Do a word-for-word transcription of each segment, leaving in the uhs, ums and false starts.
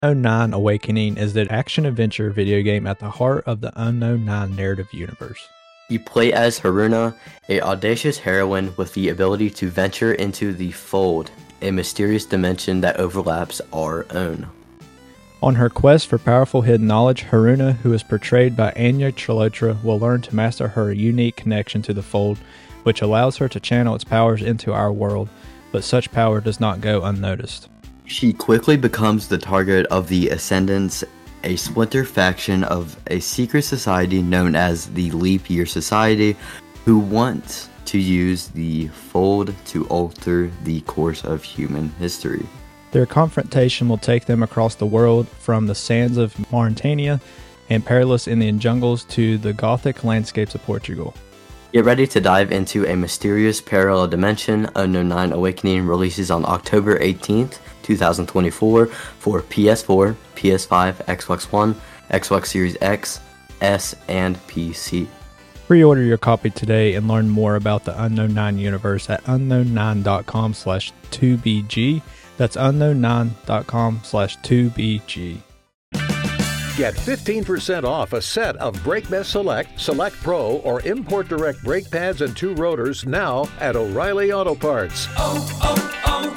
Unknown Nine Awakening is the action-adventure video game at the heart of the Unknown Nine narrative universe. You play as Haruna, a audacious heroine with the ability to venture into the Fold, a mysterious dimension that overlaps our own. On her quest for powerful hidden knowledge, Haruna, who is portrayed by Anya Chalotra, will learn to master her unique connection to the Fold, which allows her to channel its powers into our world, but such power does not go unnoticed. She quickly becomes the target of the Ascendants, a splinter faction of a secret society known as the Leap Year Society, who want to use the Fold to alter the course of human history. Their confrontation will take them across the world, from the sands of Mauritania and perilous Indian jungles to the Gothic landscapes of Portugal. Get ready to dive into a mysterious parallel dimension. Unknown Nine Awakening releases on October eighteenth, twenty twenty-four for P S four, P S five, Xbox One, Xbox Series X, S, and P C. Pre-order your copy today and learn more about the Unknown Nine universe at unknown nine dot com slash two B G. That's unknown nine dot com slash two B G. Get fifteen percent off a set of BrakeMess Select, Select Pro, or Import Direct brake pads and two rotors now at O'Reilly Auto Parts. Oh,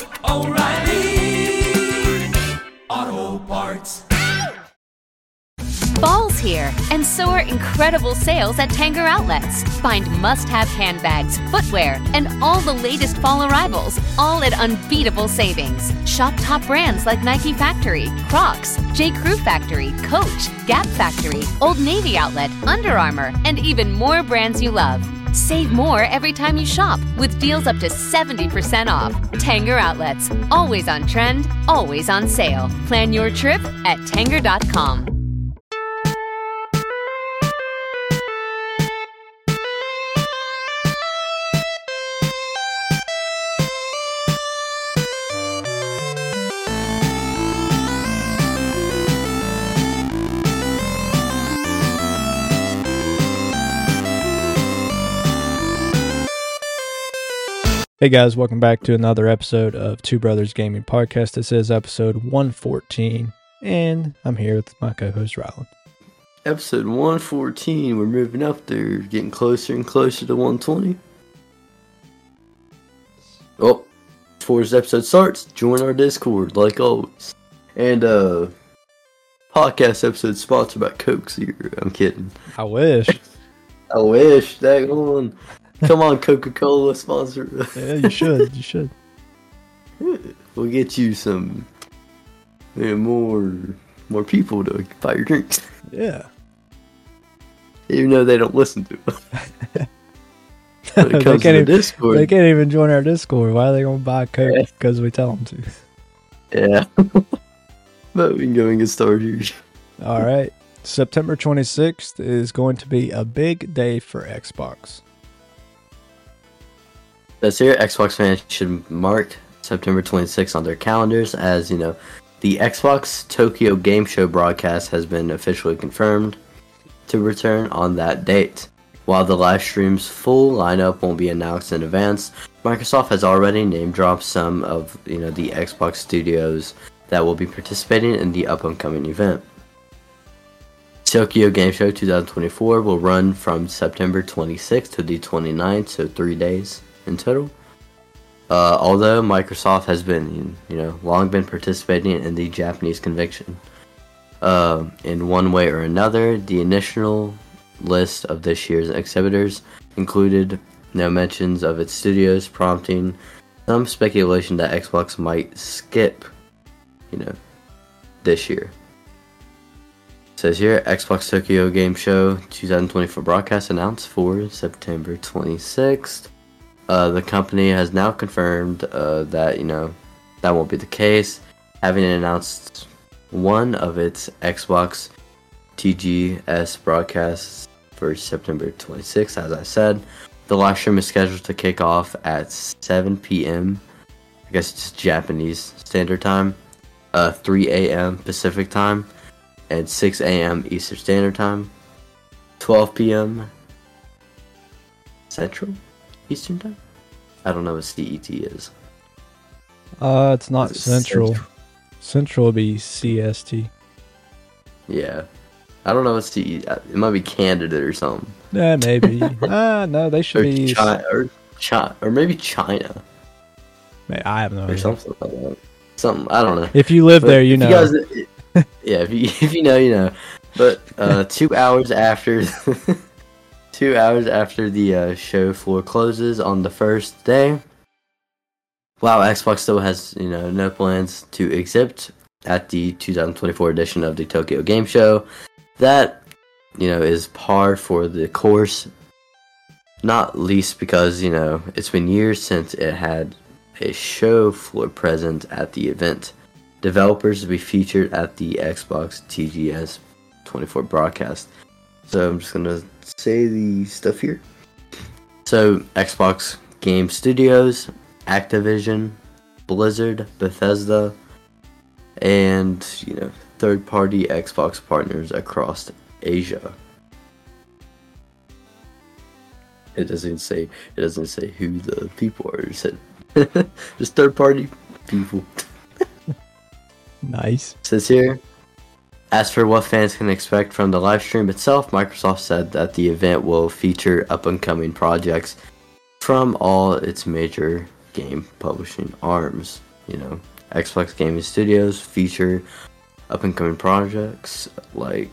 oh, oh, O'Reilly Auto Parts. Fall's here, and so are incredible sales at Tanger Outlets. Find must-have handbags, footwear, and all the latest fall arrivals, all at unbeatable savings. Shop top brands like Nike Factory, Crocs, J. Crew Factory, Coach, Gap Factory, Old Navy Outlet, Under Armour, and even more brands you love. Save more every time you shop with deals up to seventy percent off. Tanger Outlets, always on trend, always on sale. Plan your trip at tanger dot com. Hey guys, welcome back to another episode of Two Brothers Gaming Podcast. This is episode one fourteen, and I'm here with my co-host Rylan. Episode one fourteen, we're moving up there, getting closer and closer to one twenty. Oh, before this episode starts, join our Discord, like always. And, uh, podcast episode sponsored by Coke Zero. I'm kidding. I wish. I wish, dang on. Come on, Coca-Cola sponsor. Yeah, you should. You should. We'll get you some you know, more more people to buy your drinks. Yeah. Even though they don't listen to us. When it they, comes can't to even, the Discord. they can't even join our Discord. Why are they going to buy Coke? Because we tell them to. Yeah. But we can go and get started. All right. September twenty-sixth is going to be a big day for Xbox. This year, Xbox fans should mark September twenty-sixth on their calendars, as, you know, the Xbox Tokyo Game Show broadcast has been officially confirmed to return on that date. While the live stream's full lineup won't be announced in advance, Microsoft has already name-dropped some of, you know, the Xbox studios that will be participating in the upcoming event. Tokyo Game Show twenty twenty-four will run from September twenty-sixth to the twenty-ninth, so three days in total. Uh, although Microsoft has been, you know, long been participating in the Japanese convention, uh, in one way or another, the initial list of this year's exhibitors included no mentions of its studios, prompting some speculation that Xbox might skip, you know, this year. It says here, Xbox Tokyo Game Show twenty twenty-four broadcast announced for September twenty-sixth. Uh, the company has now confirmed uh, that, you know, that won't be the case, having announced one of its Xbox T G S broadcasts for September twenty-sixth. As I said, the live stream is scheduled to kick off at seven p.m. I guess it's Japanese Standard Time, uh, three a.m. Pacific Time, and six a.m. Eastern Standard Time, twelve p.m. Central Eastern Time? I don't know what C E T is. Uh, it's not Is it central. central? Central would be C S T. Yeah. I don't know what's the. It might be Canada or something. Yeah, maybe. Ah, no, they should Or be. China, or China, or maybe China, I have no or idea. something like that. Something I don't know. If you live But there, you if know. guys- yeah, if you if you know, you know. But uh, two hours after, two hours after the uh, show floor closes on the first day, while Xbox still has you know no plans to exhibit at the two thousand twenty-four edition of the Tokyo Game Show, that you know is par for the course. Not least because you know it's been years since it had a show floor present at the event. Developers to be featured at the Xbox T G S twenty-four broadcast. So I'm just gonna say the stuff here. So Xbox Game Studios, Activision, Blizzard, Bethesda, and you know third-party Xbox partners across Asia. It doesn't say. It doesn't say who the people are. It said just third-party people. Nice. It says here. As for what fans can expect from the live stream itself, Microsoft said that the event will feature up-and-coming projects from all its major game publishing arms. You know, Xbox Gaming Studios feature up-and-coming projects like.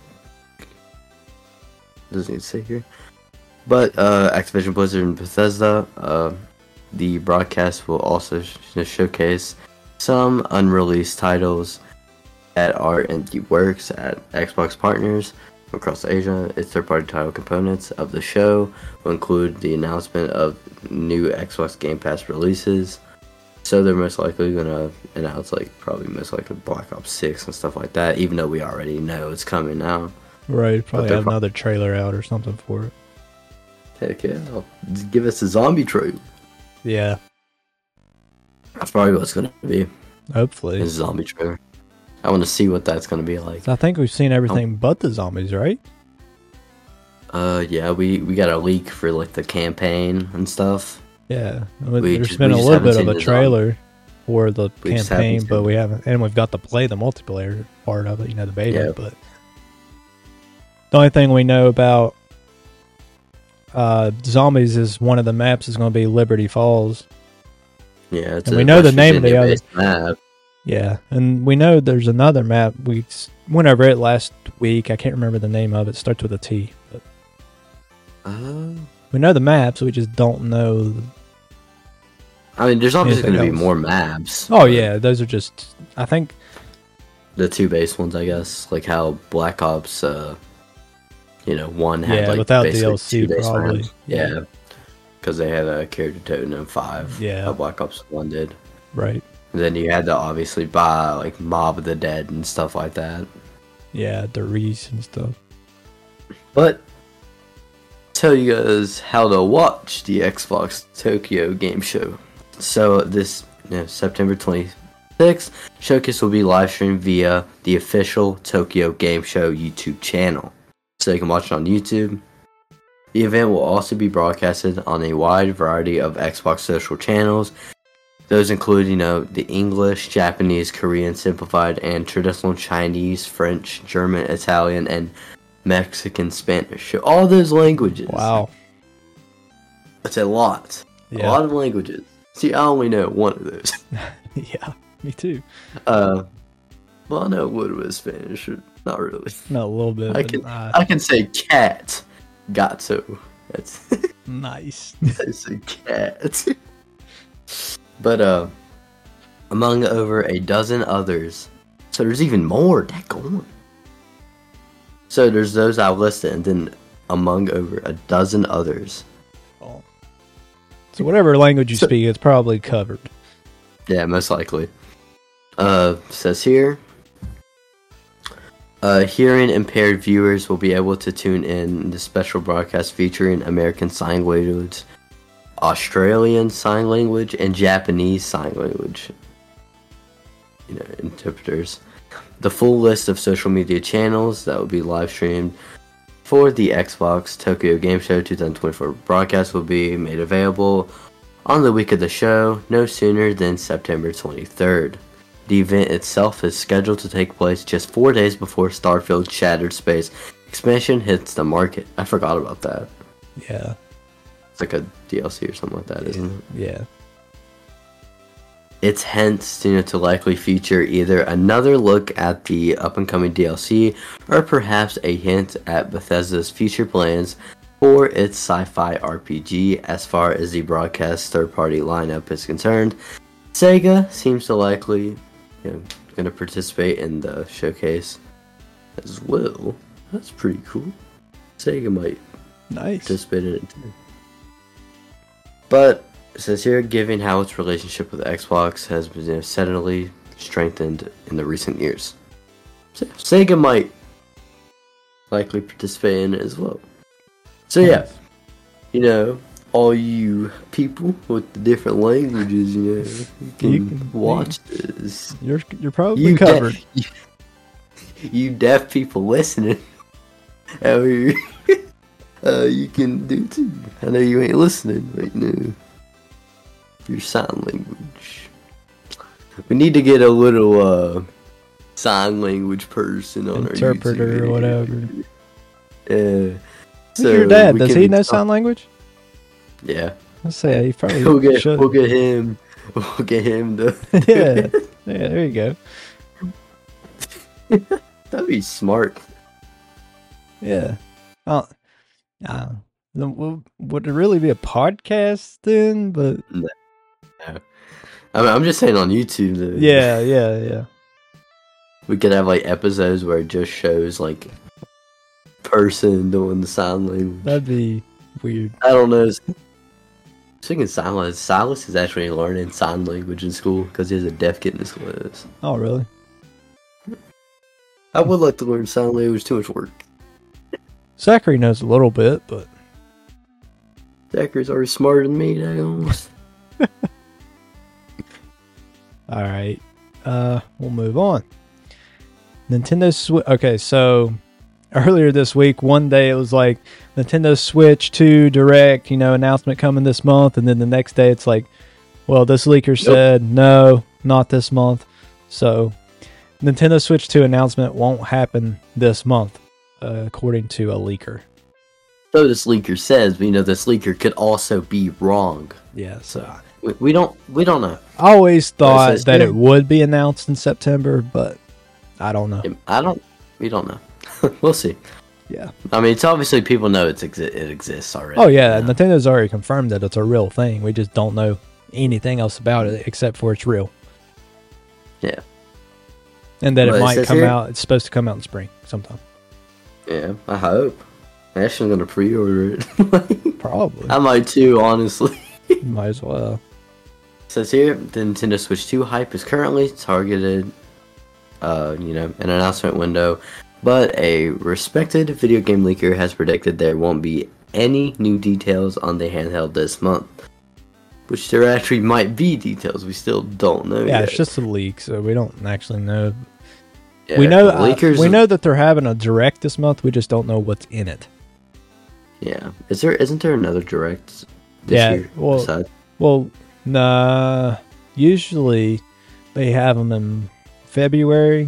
Doesn't it say here? But uh, Activision Blizzard and Bethesda, uh, the broadcast will also sh- showcase some unreleased titles that are in the works at Xbox partners across Asia. Its third-party title components of the show will include the announcement of new Xbox Game Pass releases. So they're most likely gonna announce like probably most likely Black Ops six and stuff like that, even though we already know it's coming now. Right, probably they're have pro- another trailer out or something for it. Heck yeah, just give us a zombie trailer. Yeah, That's probably what it's gonna be. hopefully. A zombie trailer. I want to see what that's gonna be like. So I think we've seen everything but the zombies, right? Uh, yeah, we we got a leak for like the campaign and stuff. Yeah, We there's just- been we a just little haven't bit seen of a the trailer for the We just haven't campaign, seen but it. we haven't, and we've got to play the multiplayer part of it, you know, the beta. Yeah. But the only thing we know about uh, zombies is one of the maps is going to be Liberty Falls. Yeah, it's And a we know the West name of the Virginia-based map. Yeah, and we know there's another map. We s- went over it last week. I can't remember the name of it. It starts with a T. But Uh, we know the maps. We just don't know. The, I mean, there's obviously Anything going to be else? more maps. oh yeah, those are just. I think. The two base ones, I guess, like how Black Ops, uh, you know, one had Yeah, like without basically D L C two base probably. maps. Yeah, because they had a character totem in five. Yeah. how Black Ops one did. Right. And then you had to obviously buy like Mob of the Dead and stuff like that. Yeah, the Reese and stuff. But tell you guys how to watch the Xbox Tokyo Game Show. So this you know, September twenty-sixth showcase will be live streamed via the official Tokyo Game Show YouTube channel. So you can watch it on YouTube. The event will also be broadcasted on a wide variety of Xbox social channels. Those include, you know, the English, Japanese, Korean, simplified, and traditional Chinese, French, German, Italian, and Mexican Spanish. All those languages. Wow. It's a lot. Yeah. A lot of languages. See, I only know one of those. Yeah, me too. Uh, well, I know a little bit of Spanish. but Not really. Not a little bit. I but, can uh, I can say cat. Gato. That's nice. I say cat. But uh, among over a dozen others, so there's even more. That going. So there's those I've listed, and then among over a dozen others. Oh. So whatever language you So- speak, it's probably covered. Yeah, most likely. Uh, says here. Uh, hearing impaired viewers will be able to tune in the special broadcast featuring American Sign Language, Australian Sign Language, and Japanese Sign Language. You know, interpreters. The full list of social media channels that will be live streamed for the Xbox Tokyo Game Show twenty twenty-four broadcast will be made available on the week of the show, no sooner than September twenty-third. The event itself is scheduled to take place just four days before Starfield Shattered Space expansion hits the market. I forgot about that. Yeah. It's like a D L C or something like that, isn't it? Yeah. It's hence, you know, to likely feature either another look at the up-and-coming D L C, or perhaps a hint at Bethesda's future plans for its sci-fi R P G. As far as the broadcast third-party lineup is concerned, Sega seems to likely, you know, going to participate in the showcase as well. That's pretty cool. Sega might Nice. participate in it too. But it says here, given how its relationship with Xbox has been, you know, steadily strengthened in the recent years, so Sega might likely participate in it as well. So yeah, you know, all you people with the different languages, you know, you can, You can- watch this. You're you're probably You covered. deaf, you, you deaf people listening out here, uh, you can do too. I know you ain't listening right now. Your sign language. We need to get a little uh, sign language person on Interpreter our YouTube. or whatever. Yeah. Who's your dad? we Does can he know talk- sign language? Yeah. Let's say he probably We'll get should. we'll get him. We'll get him to. yeah. Yeah. There you go. That'd be smart. Yeah. Oh. Uh, then would it really be a podcast then? But I mean, I'm just saying on YouTube. Though. yeah, yeah, yeah. We could have like episodes where it just shows like person doing the sign language. That'd be weird. I don't know. Speaking of sign language, Silas is actually learning sign language in school because he has a deaf kid in his class. Oh, really? I would like to learn sign language. Too much work. Zachary knows a little bit, but Zachary's already smarter than me. Now. all right. Uh, we'll move on. Nintendo Switch. Okay, so earlier this week, one day it was like Nintendo Switch two Direct, you know, announcement coming this month, and then the next day it's like, well, this leaker said no, not this month. So Nintendo Switch two announcement won't happen this month, uh, according to a leaker. So this leaker says, but you know, this leaker could also be wrong. Yeah, so We, we don't we don't know. I always thought says that here. it would be announced in September, but I don't know. I don't. We don't know. We'll see. Yeah. I mean, it's obviously people know it's exi- it exists already. Oh yeah, you know? Nintendo's already confirmed that it's a real thing. We just don't know anything else about it except for it's real. Yeah. And that Well, it it might says come here- out. It's supposed to come out in spring sometime. Yeah. I hope. I'm actually gonna pre-order it. Probably. I might too, honestly. Might as well. Says here, the Nintendo Switch two hype is currently targeted, uh, you know, an announcement window, but a respected video game leaker has predicted there won't be any new details on the handheld this month. Which there actually might be details, we still don't know Yeah, yet. it's just a leak, so we don't actually know. Yeah, we know. the Uh, leakers. we know that they're having a direct this month. We just don't know what's in it. Yeah, is there? Isn't there another direct this Yeah, year? well- besides- Well, nah. Usually, they have them in February,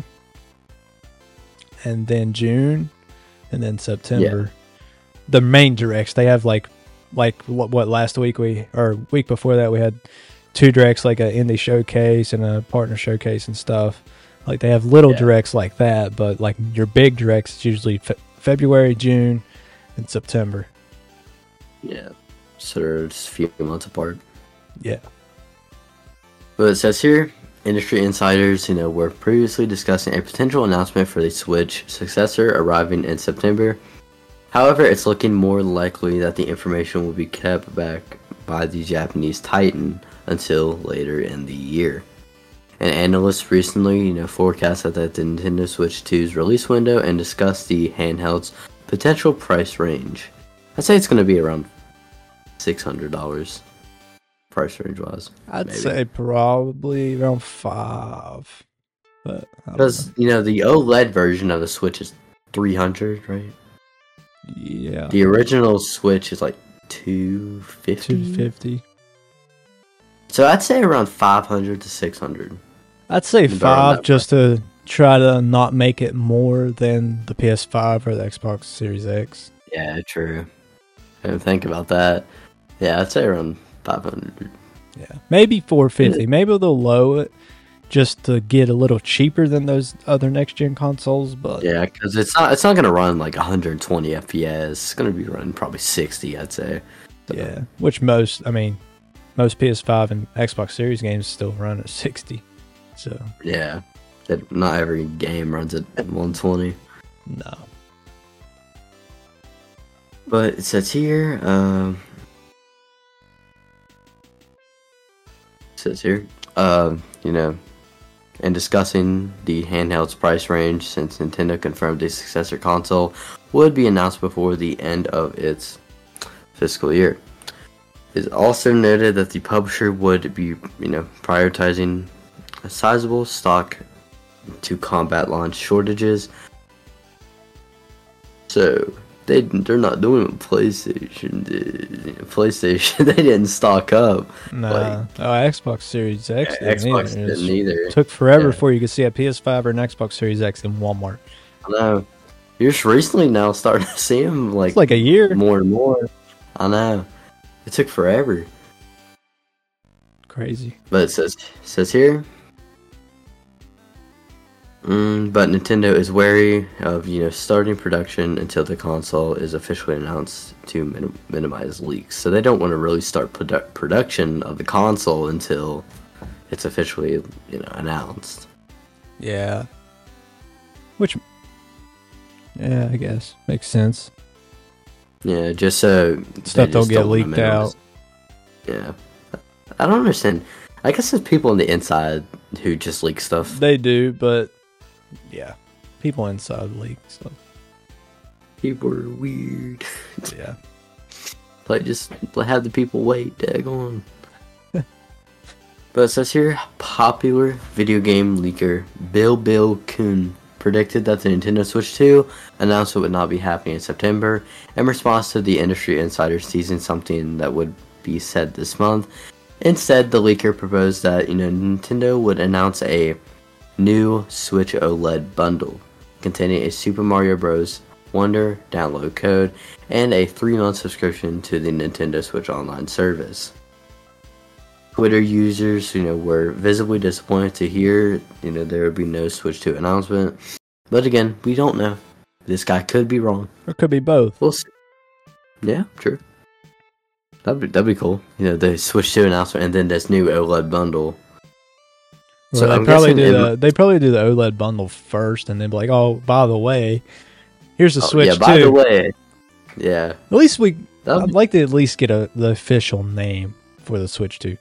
and then June, and then September. The main directs they have like, like what, what last week we or week before that we had two directs, like a indie showcase and a partner showcase and stuff. Like they have little Yeah. directs like that, but like your big directs is usually fe- February, June, and September. yeah, so they're just a few months apart. Yeah. But it says here, industry insiders, you know, were previously discussing a potential announcement for the Switch successor arriving in September. However, it's looking more likely that the information will be kept back by the Japanese titan until later in the year. An analyst recently, you know, forecasted that the Nintendo Switch two's release window and discussed the handheld's potential price range. I'd say it's going to be around six hundred dollars price range wise. I'd maybe. say probably around five. But I don't Because, you know, the OLED version of the Switch is three hundred, right? know. Yeah. The original Switch is like two fifty. two fifty. So I'd say around five hundred to six hundred. I'd say Burn five that just to try to not make it more than the P S five or the Xbox Series X. Yeah, true. I didn't think about that. Yeah, I'd say around five hundred. Yeah, maybe four fifty. Maybe they'll lower it just to get a little cheaper than those other next gen consoles. But Yeah, because it's not it's not gonna run like one hundred twenty F P S. It's gonna be running probably sixty, I'd say. So, yeah, which most, I mean, most P S five and Xbox Series games still run at sixty. So yeah, that not every game runs at one twenty. no. But it says here, um, it says here, uh, you know, in discussing the handheld's price range, since Nintendo confirmed a successor console would be announced before the end of its fiscal year. It is also noted that the publisher would be, you know, prioritizing a sizable stock to combat launch shortages. So they they're not doing what PlayStation did. You know, PlayStation they didn't stock up. Nah. Like, oh, Xbox Series X yeah, didn't Xbox either. didn't It either. took forever Yeah. before you could see a P S five or an Xbox Series X in Walmart. I know. You're just recently now starting to see them like It's like a year. more and more. I know. It took forever. Crazy. But it says it says here. Mm, but Nintendo is wary of, you know, starting production until the console is officially announced to minim- minimize leaks. So they don't want to really start produ- production of the console until it's officially, you know, announced. Yeah. Which, yeah, I guess makes sense. Yeah, just so Stuff they don't just get wanna leaked minimize- out. Yeah, I don't understand. I guess there's people on the inside who just leak stuff. They do, but yeah, people inside leak stuff. People are weird. Yeah. Like, just have the people wait, daggone. But it says here, popular video game leaker Bill Bill Kuhn predicted that the Nintendo Switch two announcement would not be happening in September in response to the industry insiders teasing something that would be said this month. Instead, the leaker proposed that, you know, Nintendo would announce a new Switch OLED bundle containing a Super Mario Bros. Wonder download code and a three-month subscription to the Nintendo Switch Online service. Twitter users, you know, were visibly disappointed to hear, you know, there would be no Switch two announcement. But again, we don't know. This guy could be wrong. Or it could be both. We'll see. Yeah, true. That'd be, that'd be cool. You know, the Switch two announcement and then this new OLED bundle. Well, So they I'm probably guessing do it- the they probably do the OLED bundle first, and then be like, "Oh, by the way, here's the Oh, Switch yeah, by too." the way, yeah. At least we, That'd I'd be- like to at least get a the official name for the Switch two.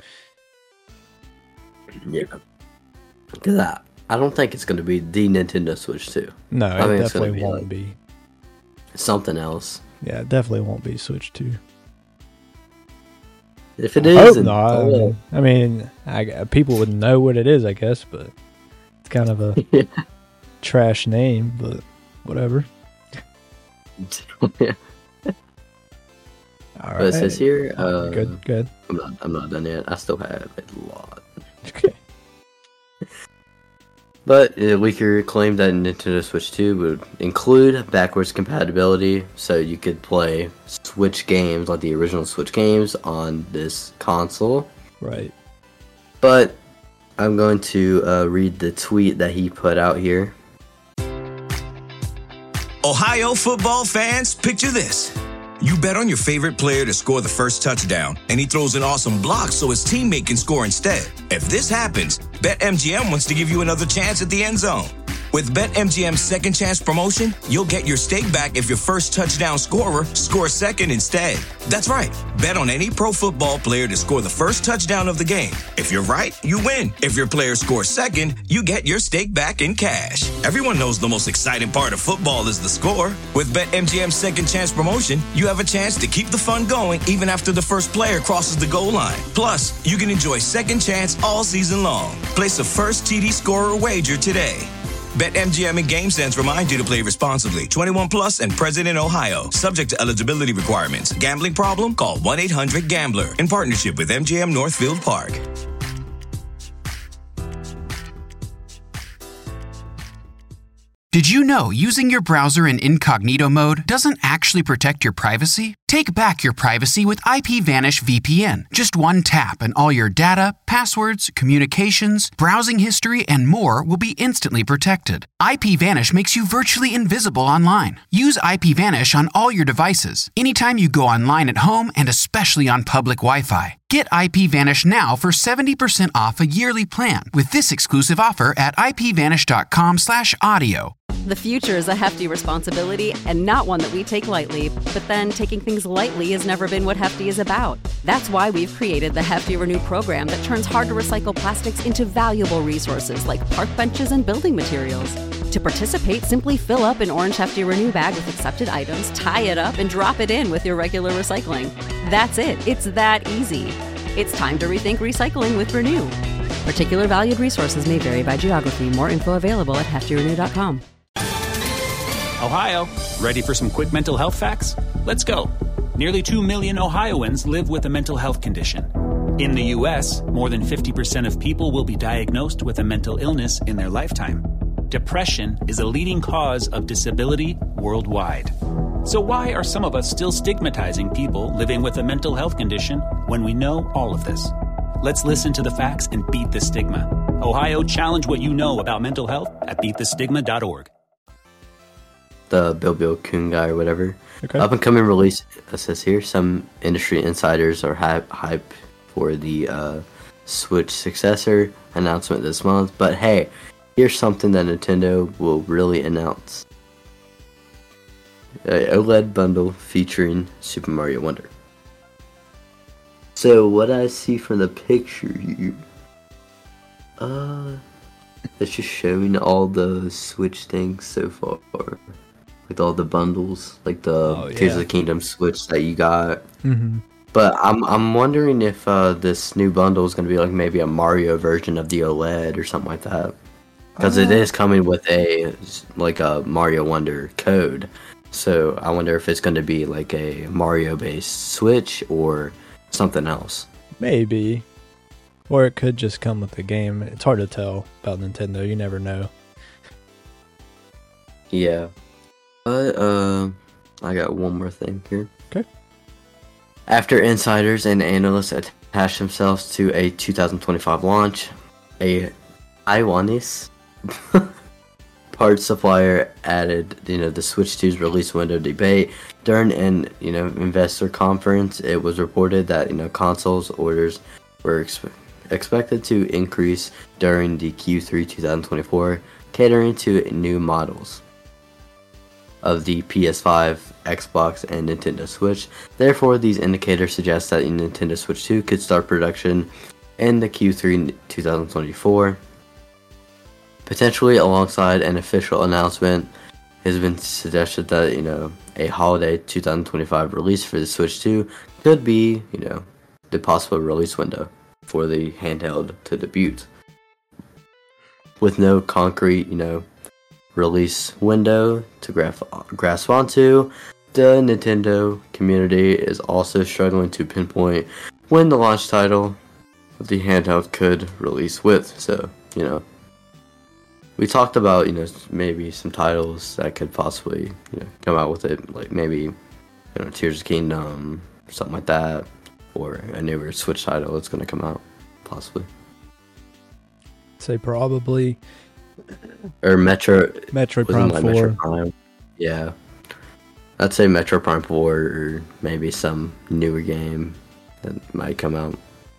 Yeah. Because I, I don't think it's going to be the Nintendo Switch two. No, I it think it's gonna definitely be won't like- be. Something else. Yeah, it definitely won't be Switch two. If it I is, hope then- not. I oh, mean, I mean I, people would know what it is, I guess, but it's kind of a yeah. trash name. But whatever. Yeah. All But it says here, uh, good, good. I'm not, I'm not done yet. I still have a lot. Okay. But the leaker claimed that Nintendo Switch two would include backwards compatibility, so you could play Switch games, like the original Switch games, on this console. Right. But I'm going to uh, read the tweet that he put out here. Ohio football fans, picture this. You bet on your favorite player to score the first touchdown, and he throws an awesome block so his teammate can score instead. If this happens, BetMGM wants to give you another chance at the end zone. With BetMGM's second chance promotion, you'll get your stake back if your first touchdown scorer scores second instead. That's right. Bet on any pro football player to score the first touchdown of the game. If you're right, you win. If your player scores second, you get your stake back in cash. Everyone knows the most exciting part of football is the score. With BetMGM's second chance promotion, you have a chance to keep the fun going even after the first player crosses the goal line. Plus, you can enjoy second chance all season long. Place a first T D scorer wager today. BetMGM and GameSense remind you to play responsibly. twenty-one plus and present in Ohio. Subject to eligibility requirements. Gambling problem? Call one eight hundred gambler. In partnership with M G M Northfield Park. Did you know using your browser in incognito mode doesn't actually protect your privacy? Take back your privacy with IPVanish V P N. Just one tap and all your data, passwords, communications, browsing history, and more will be instantly protected. IPVanish makes you virtually invisible online. Use IPVanish on all your devices, anytime you go online at home and especially on public Wi-Fi. Get IPVanish now for seventy percent off a yearly plan with this exclusive offer at ipvanish.com slash audio. The future is a hefty responsibility and not one that we take lightly, but then taking things lightly has never been what Hefty is about. That's why we've created the Hefty Renew program that turns hard-to-recycle plastics into valuable resources like park benches and building materials. To participate, simply fill up an orange Hefty Renew bag with accepted items, tie it up, and drop it in with your regular recycling. That's it. It's that easy. It's time to rethink recycling with Renew. Particular valued resources may vary by geography. More info available at hefty renew dot com. Ohio, ready for some quick mental health facts? Let's go. Nearly two million Ohioans live with a mental health condition. In the U S, more than fifty percent of people will be diagnosed with a mental illness in their lifetime. Depression is a leading cause of disability worldwide. So why are some of us still stigmatizing people living with a mental health condition when we know all of this? Let's listen to the facts and beat the stigma. Ohio, challenge what you know about mental health at beat the stigma dot org. The Bill Bill Coon guy or whatever. Okay. Up and coming release, it says here, some industry insiders are hype, hype for the uh, Switch successor announcement this month. But hey, here's something that Nintendo will really announce. A OLED bundle featuring Super Mario Wonder. So what I see from the picture here, uh, it's just showing all the Switch things so far. With all the bundles, like the oh, yeah. Tears of the Kingdom Switch that you got. Mm-hmm. But I'm I'm wondering if uh, this new bundle is going to be like maybe a Mario version of the OLED or something like that. Because uh, it is coming with a like a Mario Wonder code. So I wonder if it's going to be like a Mario-based Switch or something else. Maybe. Or it could just come with the game. It's hard to tell about Nintendo. You never know. Yeah. But, uh, I got one more thing here. Okay. After insiders and analysts attach themselves to a two thousand twenty-five launch, a Taiwanese parts supplier added, you know, the Switch two's release window debate. During an, you know, investor conference, it was reported that, you know, consoles orders were expe- expected to increase during the Q three twenty twenty-four, catering to new models of the P S five, Xbox, and Nintendo Switch. Therefore, these indicators suggest that the Nintendo Switch two could start production in the Q three twenty twenty-four. Potentially alongside an official announcement, it has been suggested that, you know, a holiday twenty twenty-five release for the Switch two could be, you know, the possible release window for the handheld to debut. With no concrete, you know, release window to grasp, grasp onto, the Nintendo community is also struggling to pinpoint when the launch title of the handheld could release with. So, you know, we talked about, you know, maybe some titles that could possibly, you know, come out with it, like maybe, you know, Tears of the Kingdom, something like that, or a newer Switch title that's going to come out, possibly. Say probably. Or Metro. Metroid wasn't Prime like four. Metro Prime. Yeah. I'd say Metro Prime four or maybe some newer game that might come out.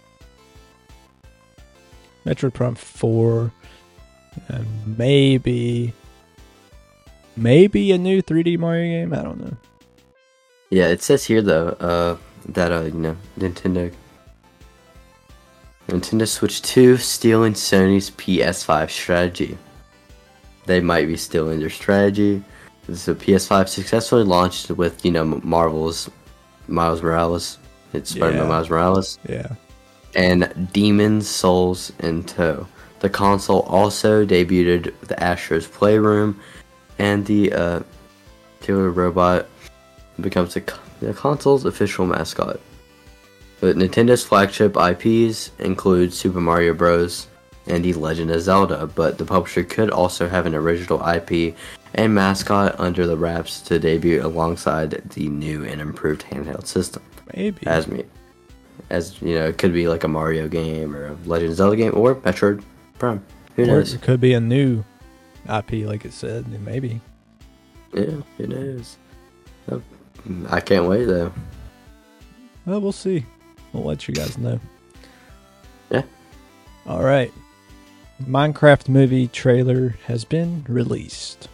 Metroid Prime four. And maybe. Maybe a new three D Mario game? I don't know. Yeah, it says here though, uh, that, uh, you know, Nintendo. Nintendo Switch two stealing Sony's P S five strategy. They might be stealing their strategy. So P S five successfully launched with, you know, Marvel's Miles Morales. It's Spider-Man Yeah. Miles Morales. Yeah. And Demon's Souls in tow. The console also debuted the Astro's Playroom, and the uh, Killer Robot becomes the, the console's official mascot. But Nintendo's flagship I Ps include Super Mario Bros. And The Legend of Zelda, but the publisher could also have an original I P and mascot under the wraps to debut alongside the new and improved handheld system. Maybe. As me, as you know, it could be like a Mario game or a Legend of Zelda game or Metroid Prime. Who Or knows? it could be a new I P, like it said. Maybe. Yeah, who knows? Oh, I can't wait though. Well, we'll see. We'll let you guys know. Yeah. All right. Minecraft movie trailer has been released.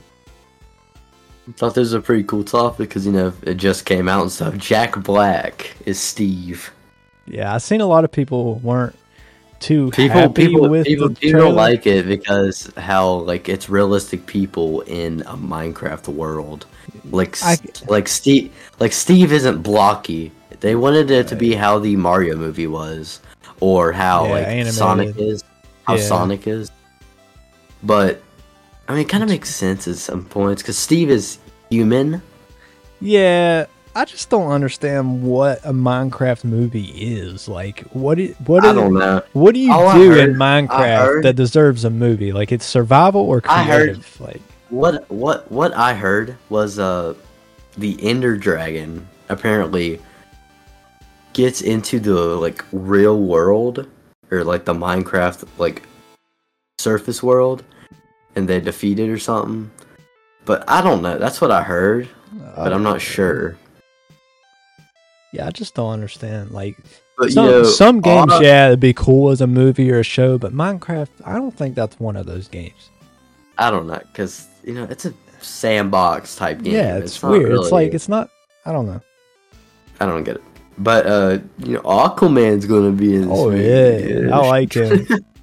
I thought this was a pretty cool topic because, you know, it just came out and stuff. Jack Black is Steve. Yeah, I've seen a lot of people weren't too People, happy people, with people, the people trailer. don't like it because how like it's realistic people in a Minecraft world. Like, I- like Steve, like Steve isn't blocky. They wanted it to be how the Mario movie was, or how Yeah, like animated. Sonic is, how Yeah. Sonic is. But I mean, it kind of makes sense at some points because Steve is human. Yeah, I just don't understand what a Minecraft movie is. Like, what? It, what? I is- don't know. What do you All I do heard- in I Minecraft heard- that deserves a movie? Like, it's survival or I heard- creative? Like, What what what I heard was uh the Ender Dragon apparently gets into the like real world or like the Minecraft like surface world and they defeat it or something. But I don't know. That's what I heard, but I'm not sure. yeah, I just don't understand. Like, But some, you know, some games, all I- yeah, it'd be cool as a movie or a show, but Minecraft, I don't think that's one of those games. I don't know cuz you know, it's a sandbox type game. Yeah, it's, not weird. It's really- like, it's not, I don't know. I don't get it. But uh, you know, Aquaman's gonna be in this Oh, movie. yeah, I like him.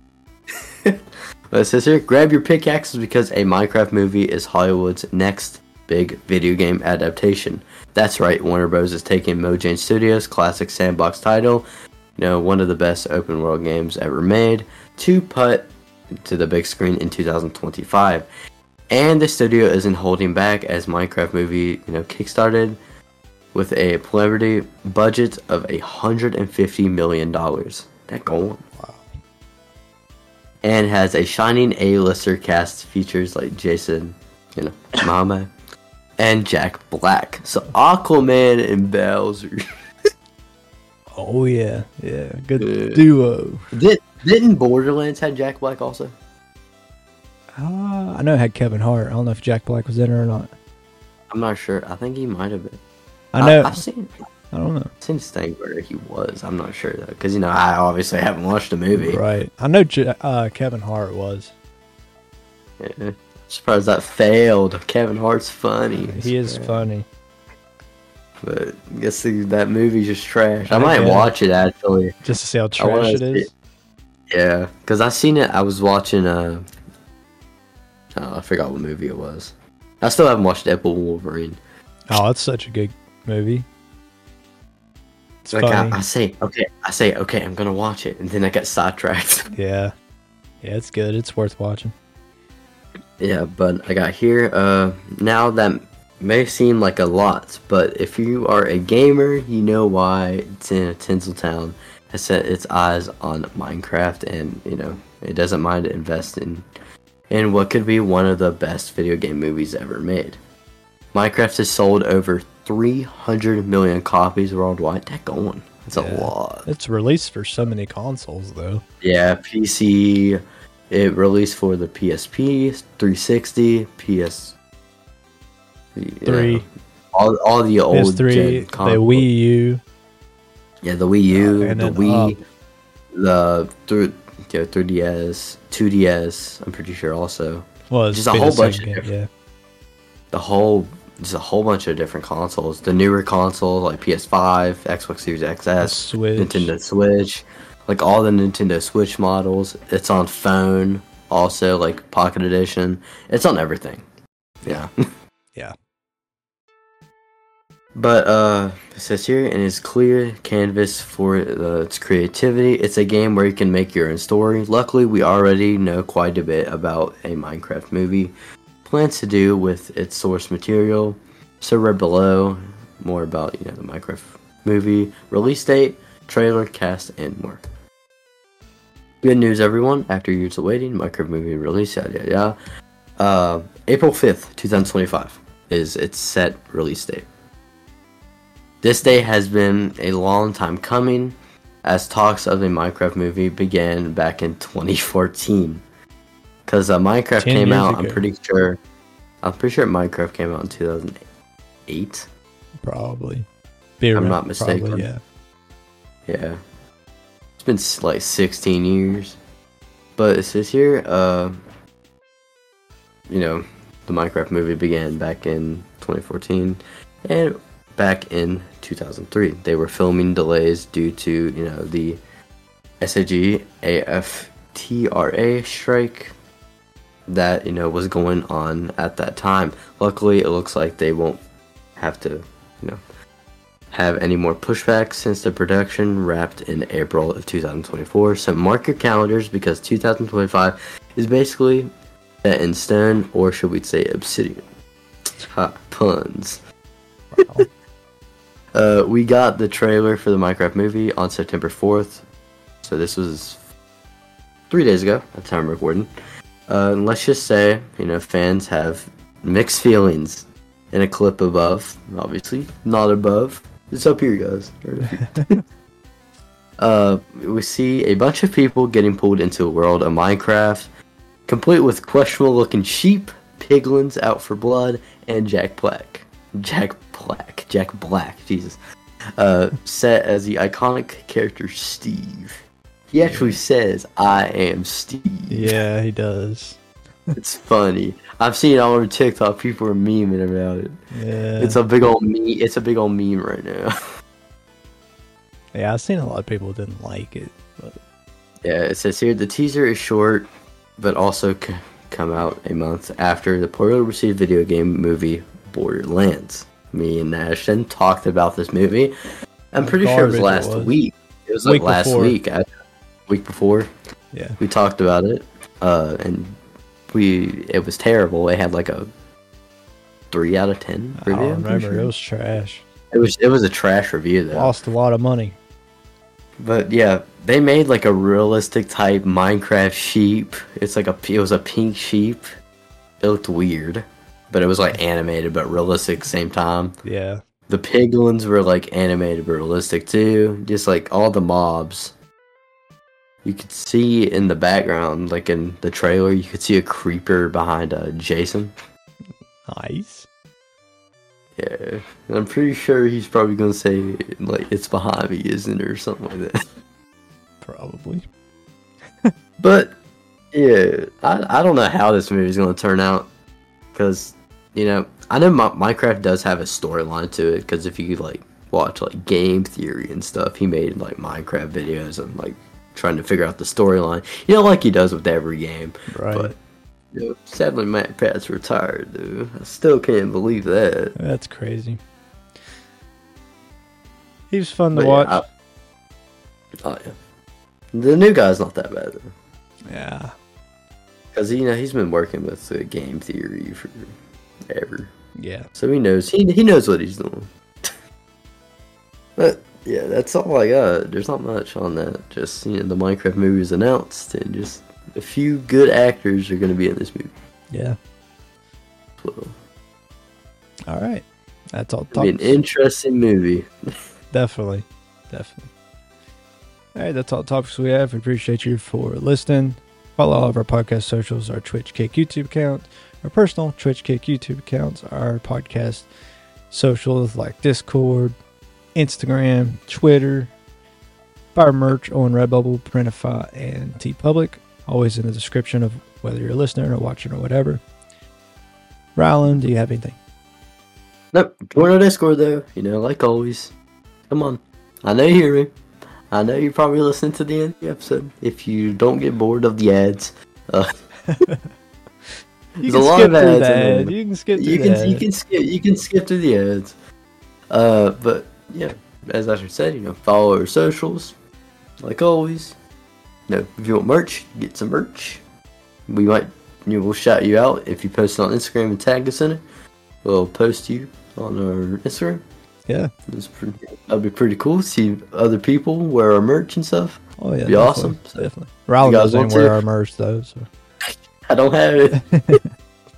But it says here, grab your pickaxes because a Minecraft movie is Hollywood's next big video game adaptation. That's right, Warner Bros. Is taking Mojang Studios' classic sandbox title, you know, one of the best open world games ever made, to put to the big screen in two thousand twenty-five. And the studio isn't holding back as Minecraft movie, you know, kickstarted with a preliminary budget of a hundred and fifty million dollars. That going. Wow. And has a shining A-lister cast features like Jason, you know, Momoa, and Jack Black. So Aquaman and Bowser. Oh, yeah, yeah, good Yeah. duo. Did didn't Borderlands have Jack Black also? Uh, I know it had Kevin Hart. I don't know if Jack Black was in it or not. I'm not sure. I think he might have been. I know. I, have seen I don't know. seen this thing where he was. I'm not sure though, because you know I obviously haven't watched the movie. Right. I know J- uh, Kevin Hart was. Yeah. Surprised that failed. Kevin Hart's funny. He is funny. But I guess the, that movie's just trash. I I might guess. watch it actually. Just to see how I trash wanna it see is. Yeah, because I seen it. I was watching. Uh, oh, I forgot what movie it was. I still haven't watched Deadpool Wolverine. Oh, it's such a good movie. It's Like funny. I, I say, okay, I say, okay, I'm gonna watch it, and then I get sidetracked. Yeah. Yeah, it's good. It's worth watching. Yeah, but I got here. Uh, now that may seem like a lot, but if you are a gamer, you know why Tinseltown has set its eyes on Minecraft, and you know it doesn't mind investing in what could be one of the best video game movies ever made. Minecraft has sold over three hundred million copies worldwide. That going. That's Yeah. a lot. It's released for so many consoles, though. Yeah, P C. It released for the P S P, three sixty, P S Three. yeah, all all the old P S three, gen the consoles. Wii U. Yeah, the Wii U, Uh, and the then Wii, up. the three, yeah, three D S, two D S. I'm pretty sure also. Well, it's Just a been whole the same bunch of game, different- yeah. The whole, just a whole bunch of different consoles. The newer consoles like P S five, Xbox Series X S, Switch. Nintendo Switch, like all the Nintendo Switch models. It's on phone also, like Pocket Edition. It's on everything. Yeah. Yeah. But uh, it says here, in its clear canvas for uh, its creativity, it's a game where you can make your own story. Luckily, we already know quite a bit about a Minecraft movie plans to do with its source material. So read below more about you know the Minecraft movie release date, trailer, cast, and more. Good news, everyone! After years of waiting, Minecraft movie release, yada yada yada. Uh, April fifth, twenty twenty-five is its set release date. This day has been a long time coming, as talks of a Minecraft movie began back in twenty fourteen. Because uh, Minecraft came out, ago. I'm pretty sure, I'm pretty sure Minecraft came out in two thousand eight. Probably. Be I'm not mistaken. Probably, yeah. Yeah. It's been like sixteen years. But it says here, uh, you know, the Minecraft movie began back in twenty fourteen, and back in two thousand three. They were filming delays due to, you know, the S A G A F T R A strike that, you know, was going on at that time. Luckily, it looks like they won't have to, you know, have any more pushbacks since the production wrapped in April of two thousand twenty-four. So mark your calendars, because two thousand twenty-five is basically set in stone, or should we say obsidian. Ha, puns. Wow. uh, we got the trailer for the Minecraft movie on September fourth. So this was three days ago at the time of recording. Uh, and let's just say, you know, fans have mixed feelings. In a clip above, obviously, not above. It's up here, guys. uh, we see a bunch of people getting pulled into a world of Minecraft, complete with questionable-looking sheep, piglins out for blood, and Jack Black. Jack Black. Jack Black. Jesus. Uh, set as the iconic character Steve. He actually says, "I am Steve." Yeah, he does. It's funny. I've seen it all over TikTok. People are memeing about it. Yeah. It's a big old meme. It's a big old meme right now. Yeah, I've seen a lot of people didn't like it. But... Yeah, it says here the teaser is short, but also c- come out a month after the poorly received video game movie Borderlands. Me and Ashton talked about this movie. I'm pretty sure it was last it was. week. It was like week last before. week. I, week before. Yeah. We talked about it. Uh, and we it was terrible. It had like a three out of ten review. I don't remember. Sure. It was trash. It was it was a trash review though. Lost a lot of money. But yeah, they made like a realistic type Minecraft sheep. It's like a it was a pink sheep. It looked weird, but it was like animated but realistic at the same time. Yeah. The piglins were like animated but realistic too. Just like all the mobs. You could see in the background, like in the trailer, you could see a creeper behind uh, Jason. Nice. Yeah, and I'm pretty sure he's probably gonna say like it's behind me, isn't it, or something like that. Probably. But yeah, I I don't know how this movie's gonna turn out, because you know I know my, Minecraft does have a storyline to it. Because if you like watch like Game Theory and stuff, he made like Minecraft videos and like trying to figure out the storyline, you know, like he does with every game. Right. But you know, sadly, Matt Pat's retired, dude. I still can't believe that. That's crazy. He was fun to but watch. Yeah, I, oh yeah, the new guy's not that bad though. Yeah, because you know he's been working with uh, Game Theory for ever. Yeah, so he knows he he knows what he's doing. But yeah, that's all I got. There's not much on that. Just, you know, the Minecraft movie is announced, and just a few good actors are going to be in this movie. Yeah. So, all right. That's all. It'll be an interesting movie. Definitely. Definitely. All right, that's all the topics we have. We appreciate you for listening. Follow all of our podcast socials, our Twitch Kick YouTube account, our personal Twitch Kick YouTube accounts, our podcast socials like Discord, Instagram, Twitter, buy our merch on Redbubble, Printify, and TeePublic. Always in the description of whether you're listening or watching or whatever. Rylan, do you have anything? Nope. Join our Discord though. You know, like always. Come on. I know you hear me. I know you're probably listening to the end of the episode. If you don't get bored of the ads. Uh, you, can skip through that. you can skip through you can, that. You can skip you can skip through the ads. Uh but yeah, as Asher said, you know, follow our socials, like always. You know, if you want merch, get some merch. We might, you know, we'll shout you out if you post it on Instagram and tag us in it. We'll post you on our Instagram. Yeah, it's pretty, that'd be pretty cool. See other people wear our merch and stuff. Oh yeah, it'd be awesome. Definitely. Rylan doesn't wear our merch though, so I don't have it.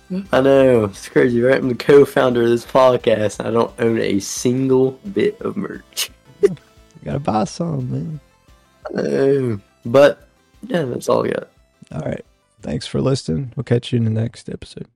I know. It's crazy, right? I'm the co-founder of this podcast. I don't own a single bit of merch. You gotta buy some, man. I know. But, yeah, that's all I got. All right. Thanks for listening. We'll catch you in the next episode.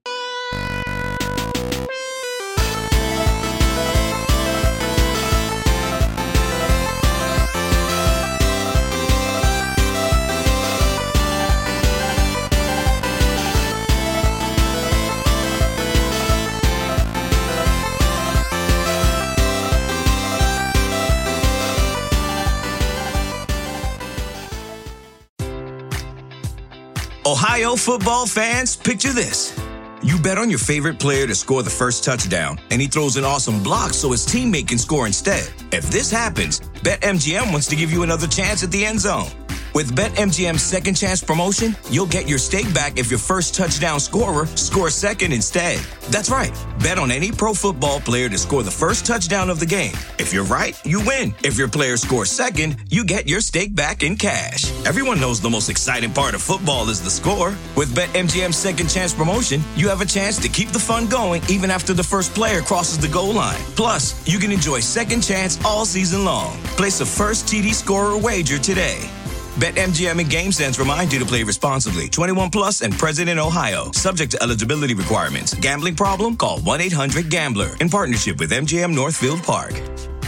Ohio football fans, picture this. You bet on your favorite player to score the first touchdown, and he throws an awesome block so his teammate can score instead. If this happens, BetMGM wants to give you another chance at the end zone. With BetMGM's second chance promotion, you'll get your stake back if your first touchdown scorer scores second instead. That's right. Bet on any pro football player to score the first touchdown of the game. If you're right, you win. If your player scores second, you get your stake back in cash. Everyone knows the most exciting part of football is the score. With BetMGM's second chance promotion, you have a chance to keep the fun going even after the first player crosses the goal line. Plus, you can enjoy second chance all season long. Place a first T D scorer wager today. BetMGM and GameSense remind you to play responsibly. twenty-one plus and present in Ohio. Subject to eligibility requirements. Gambling problem? Call one eight hundred gambler in partnership with M G M Northfield Park.